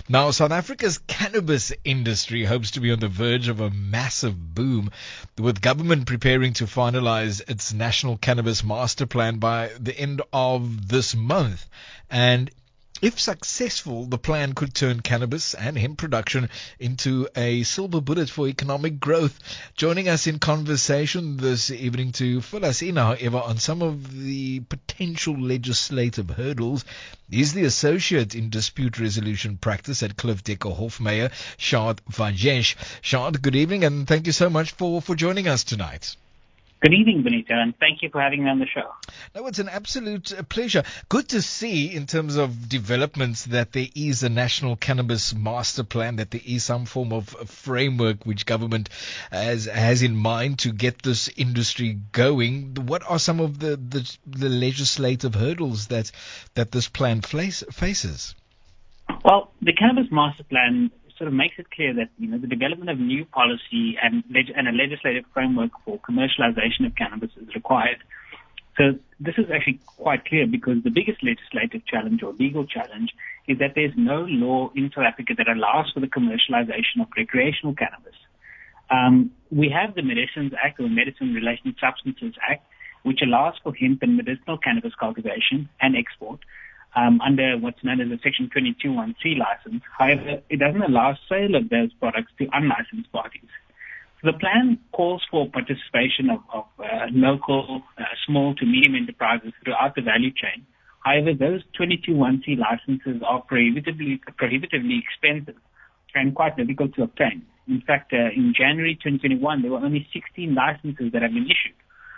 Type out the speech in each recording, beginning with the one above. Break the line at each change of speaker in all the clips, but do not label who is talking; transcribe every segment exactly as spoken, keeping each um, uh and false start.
Now, South Africa's cannabis industry hopes to be on the verge of a massive boom, with government preparing to finalize its national cannabis master plan by the end of this month. And if successful, the plan could turn cannabis and hemp production into a silver bullet for economic growth. Joining us in conversation this evening to fill us in, however, on some of the potential legislative hurdles is the Associate in Dispute Resolution Practice at Cliff Decker Hofmeyer, Shad Vajesh. Shad, good evening, and thank you so much for, for joining us tonight.
Good evening, Benito, and thank you for having me on the show.
No, it's an absolute pleasure. Good to see in terms of developments that there is a national cannabis master plan, that there is some form of framework which government has, has in mind to get this industry going. What are some of the, the, the legislative hurdles that, that this plan face, faces?
Well, the cannabis master plan sort of makes it clear that, you know, the development of new policy and, leg- and a legislative framework for commercialization of cannabis is required. So this is actually quite clear because the biggest legislative challenge or legal challenge is that there's no law in South Africa that allows for the commercialization of recreational cannabis. Um, we have the Medicines Act, or Medicine Related Substances Act, which allows for hemp and medicinal cannabis cultivation and export Um, under what's known as a Section twenty-two one C license. However, it doesn't allow sale of those products to unlicensed parties. So the plan calls for participation of, of uh, local, uh, small to medium enterprises throughout the value chain. However, those twenty-two one C licenses are prohibitively, prohibitively expensive and quite difficult to obtain. In fact, uh, in January twenty twenty-one, there were only sixteen licenses that have been issued.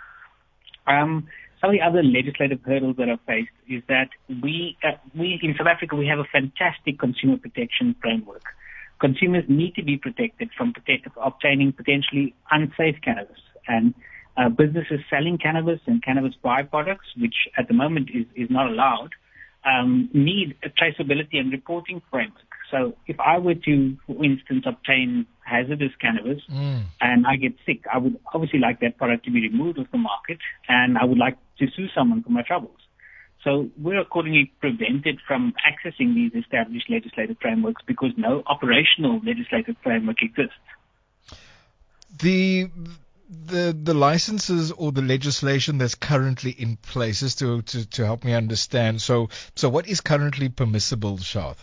Um, Some of the other legislative hurdles that are faced is that we, uh, we in South Africa, we have a fantastic consumer protection framework. Consumers need to be protected from protect, obtaining potentially unsafe cannabis. And uh, businesses selling cannabis and cannabis byproducts, which at the moment is, is not allowed, um, need a traceability and reporting framework. So if I were to, for instance, obtain hazardous cannabis mm. and I get sick, I would obviously like that product to be removed off the market, and I would like to sue someone for my troubles. So we're accordingly prevented from accessing these established legislative frameworks because no operational legislative framework exists.
The the the licenses or the legislation that's currently in place, just to, to, to help me understand. So so what is currently permissible, Shad?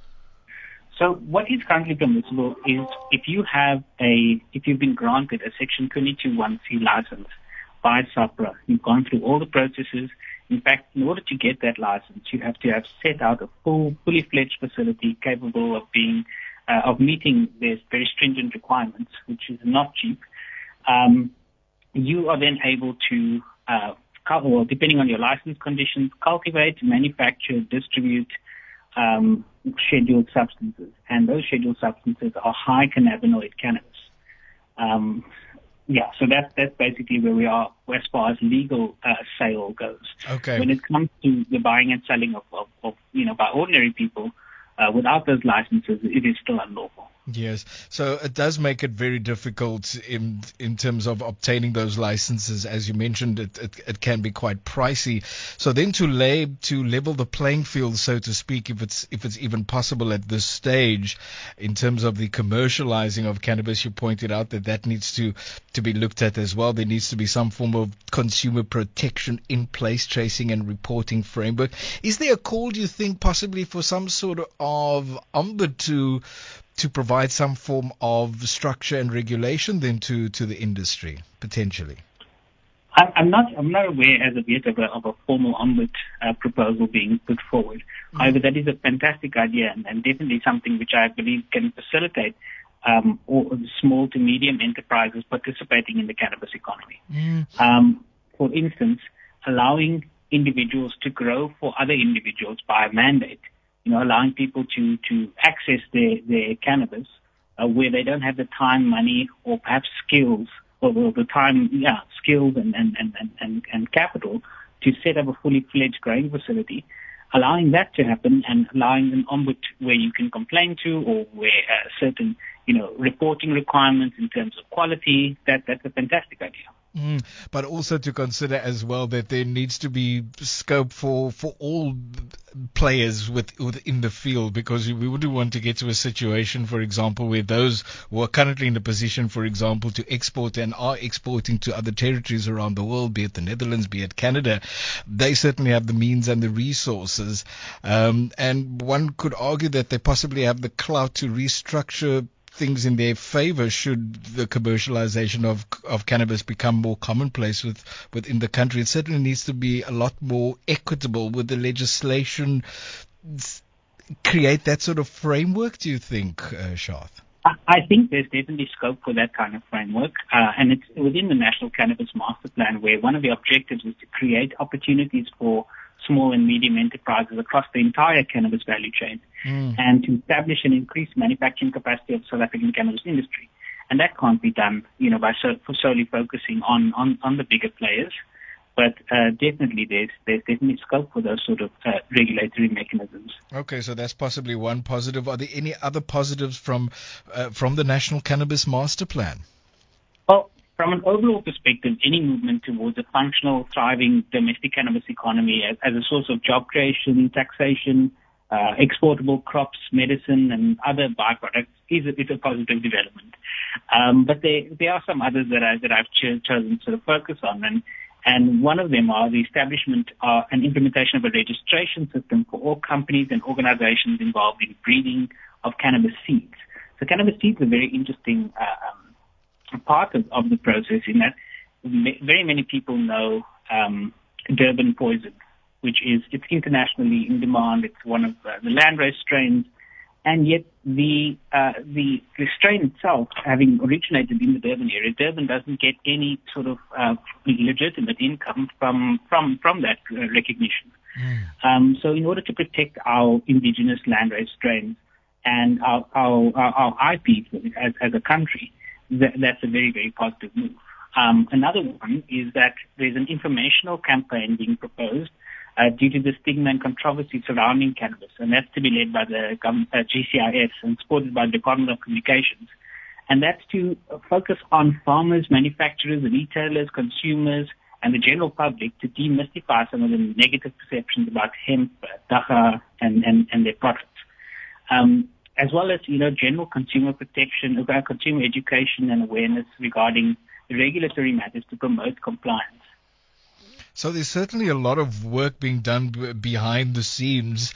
So what is currently permissible is if you have a, if you've been granted a Section twenty-two one C license by SAHPRA, you've gone through all the processes. In fact, in order to get that license, you have to have set out a full, fully fledged facility capable of being, uh, of meeting their very stringent requirements, which is not cheap. Um, you are then able to, uh, well, depending on your license conditions, cultivate, manufacture, distribute, um, scheduled substances, and those scheduled substances are high cannabinoid cannabis. Um, yeah, so that's that's basically where we are as far as legal uh, sale goes.
Okay.
When it comes to the buying and selling of, of, of you know, by ordinary people, uh, without those licenses, it is still unlawful.
Yes, so it does make it very difficult in in terms of obtaining those licenses. As you mentioned, it, it, it can be quite pricey. So then to lay to level the playing field, so to speak, if it's if it's even possible at this stage, in terms of the commercializing of cannabis, you pointed out that that needs to to be looked at as well. There needs to be some form of consumer protection in place, tracing and reporting framework. Is there a call, do you think, possibly for some sort of ombudsman to to provide some form of structure and regulation then to, to the industry, potentially?
I'm not I'm not aware as of yet of a, of a formal ombudsman uh, proposal being put forward. Mm. However, that is a fantastic idea and, and definitely something which I believe can facilitate um, all small to medium enterprises participating in the cannabis economy. Mm. Um, for instance, allowing individuals to grow for other individuals by a mandate. You know, allowing people to, to access their, their cannabis uh, where they don't have the time, money, or perhaps skills, or, or the time, yeah, skills and, and, and, and, and capital to set up a fully fledged growing facility, allowing that to happen and allowing an ombudsman where you can complain to or where uh, certain, you know, reporting requirements in terms of quality, that, that's a fantastic idea.
Mm, but also to consider as well that there needs to be scope for, for all players with, within the field, because we wouldn't want to get to a situation, for example, where those who are currently in a position, for example, to export and are exporting to other territories around the world, be it the Netherlands, be it Canada, they certainly have the means and the resources. Um, and one could argue that they possibly have the clout to restructure things in their favor should the commercialization of of cannabis become more commonplace with, within the country. It certainly needs to be a lot more equitable with the legislation. Create that sort of framework, do you think, uh, Sharath?
I think there's definitely scope for that kind of framework, uh, and it's within the National Cannabis Master Plan, where one of the objectives is to create opportunities for small and medium enterprises across the entire cannabis value chain, mm. and to establish and increase manufacturing capacity of South African cannabis industry. And that can't be done, you know, by so, solely focusing on, on, on the bigger players. But uh, definitely there's, there's definitely scope for those sort of uh, regulatory mechanisms.
Okay, so that's possibly one positive. Are there any other positives from uh, from the National Cannabis Master Plan?
Well, from an overall perspective, any movement towards a functional, thriving domestic cannabis economy as, as a source of job creation, taxation, uh, exportable crops, medicine, and other byproducts is a, is a positive development. Um, but there, there are some others that, I, that I've cho- chosen to sort of focus on, and And one of them are the establishment uh, and implementation of a registration system for all companies and organizations involved in breeding of cannabis seeds. So cannabis seeds are a very interesting uh, um, part of, of the process in that very many people know um, Durban poison, which is it's internationally in demand. It's one of uh, the landrace strains. And yet the, uh, the the strain itself, having originated in the Durban area, Durban doesn't get any sort of uh, legitimate income from from from that uh, recognition. Mm. Um, so, in order to protect our indigenous landrace strains and our our, our, our I P as, as a country, that, that's a very very positive move. Um, another one is that there's an informational campaign being proposed Uh, due to the stigma and controversy surrounding cannabis, and that's to be led by the uh, G C I S and supported by the Department of Communications. And that's to focus on farmers, manufacturers, retailers, consumers, and the general public to demystify some of the negative perceptions about hemp, dagga, and, and, and their products. Um, as well as, you know, general consumer protection, uh, consumer education and awareness regarding regulatory matters to promote compliance.
So there's certainly a lot of work being done b- behind the scenes.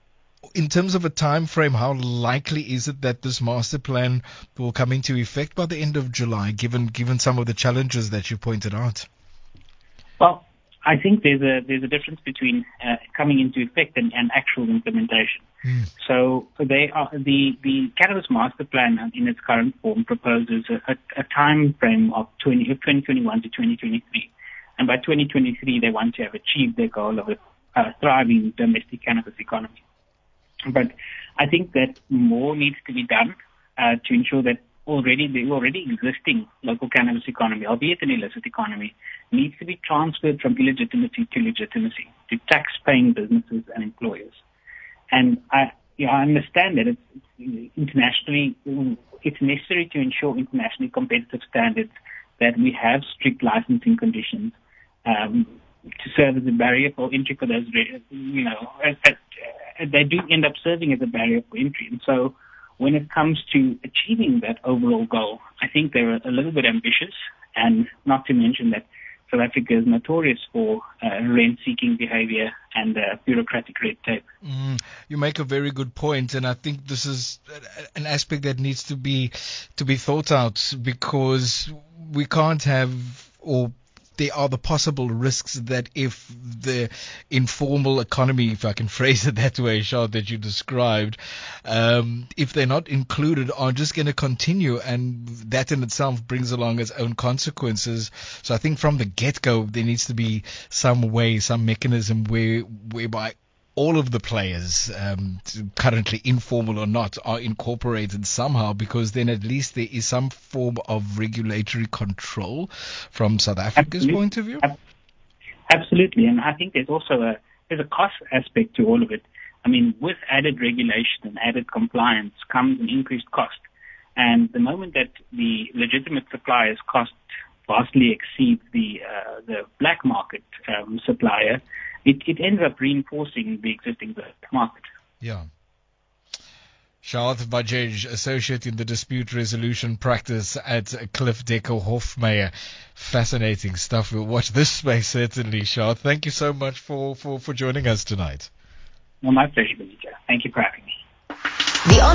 In terms of a time frame, how likely is it that this master plan will come into effect by the end of July, given given some of the challenges that you pointed out?
Well, I think there's a there's a difference between uh, coming into effect and, and actual implementation. Mm. So they are the the cannabis master plan in its current form proposes a, a, a time frame of twenty twenty-one to twenty twenty-three. And by twenty twenty-three, they want to have achieved their goal of a uh, thriving domestic cannabis economy. But I think that more needs to be done uh, to ensure that already the already existing local cannabis economy, albeit an illicit economy, needs to be transferred from illegitimacy to legitimacy to tax-paying businesses and employers. And I, you know, I understand that it's, it's internationally, it's necessary to ensure internationally competitive standards, that we have strict licensing conditions um, to serve as a barrier for entry for those, you know, as, as, as they do end up serving as a barrier for entry. And so when it comes to achieving that overall goal, I think they're a little bit ambitious, and not to mention that South Africa is notorious for uh, rent-seeking behavior and uh, bureaucratic red tape.
Mm, you make a very good point, and I think this is an aspect that needs to be to be thought out, because we can't have, or there are the possible risks that if the informal economy, if I can phrase it that way, Sharath, that you described, um, if they're not included, are just going to continue, and that in itself brings along its own consequences. So I think from the get-go, there needs to be some way, some mechanism where whereby all of the players, um, currently informal or not, are incorporated somehow, because then at least there is some form of regulatory control from South Africa's
Absolutely.
point of view.
Absolutely, and I think there's also a there's a cost aspect to all of it. I mean, with added regulation and added compliance comes an increased cost, and the moment that the legitimate suppliers cost vastly exceeds the uh, the black market um, supplier, it, it ends up reinforcing the existing black market.
Yeah. Sharath Bajaj, Associate in the Dispute Resolution Practice at Cliff Decker Hofmeyer. Fascinating stuff. We'll watch this space certainly, Sharath. Thank you so much for, for, for joining us tonight.
Well, my pleasure, Benita. Thank you for having me.
The